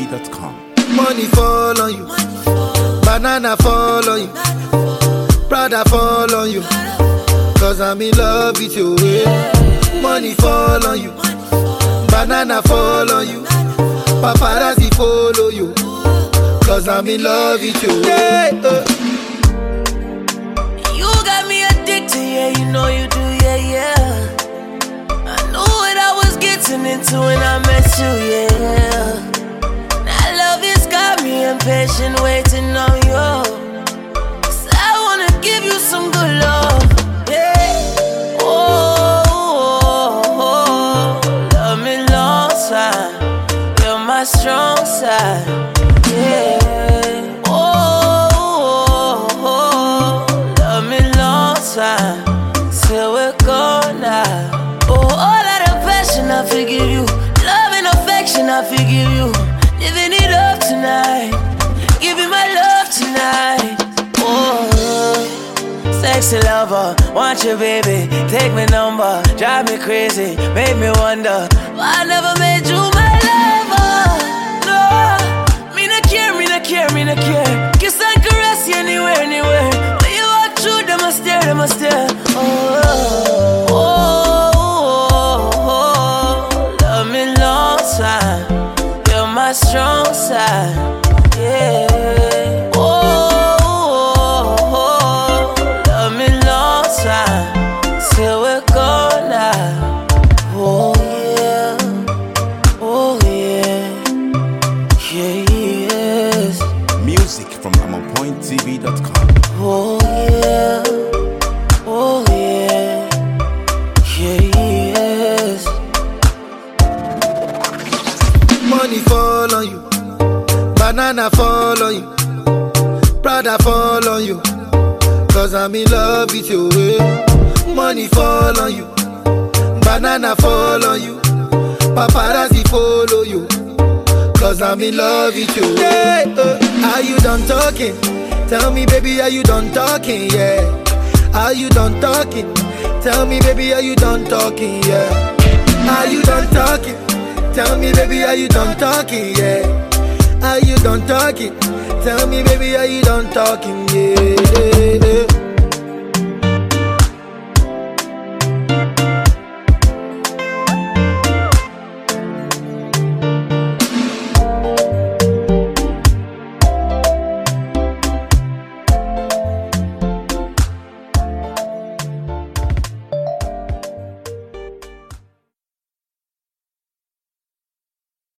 AmonPointTV.com. Money fall on you, banana fall on you, Prada fall on you, cause I'm in love with you. Money fall on you, banana fall on you, paparazzi follow you, cause I'm in love with you. You got me addicted, yeah, you know you do, yeah. I knew what I was getting into when I met you, yeah. Now love has got me impatient, waiting on you. 'Cause I wanna give you some good love, yeah. Oh, love me long time, you're my strong side, yeah. Oh, love me long time, till we're gone now. Oh, all of the passion I forgive you, love and affection I forgive you. Living it up tonight, giving my love tonight. Oh, sexy lover, want you baby, take my number, drive me crazy, make me wonder why I never made you my lover. No, me not care, me not care, me not care. Kiss and caress you anywhere, anywhere. When you walk through, them a stare, them a stare. Love me long time, you're my strong side, yeah. Love me long time, till we're gone now. Oh yeah, yes. Music from AmonPointTV.com. Oh yeah, yes. Money fall on you, banana fall on you, Prada fall on you, cause I'm in love with you. Money fall on you, banana fall on you, paparazzi follow you, cause I'm in love with you. Are you done talking? Tell me baby, are you done talking? Yeah. Are you done talking? Tell me baby, are you done talking? Yeah. Are you done talking? Tell me baby, are you done talking? Yeah. Are you done talking? Tell me baby, are you done talking? Yeah.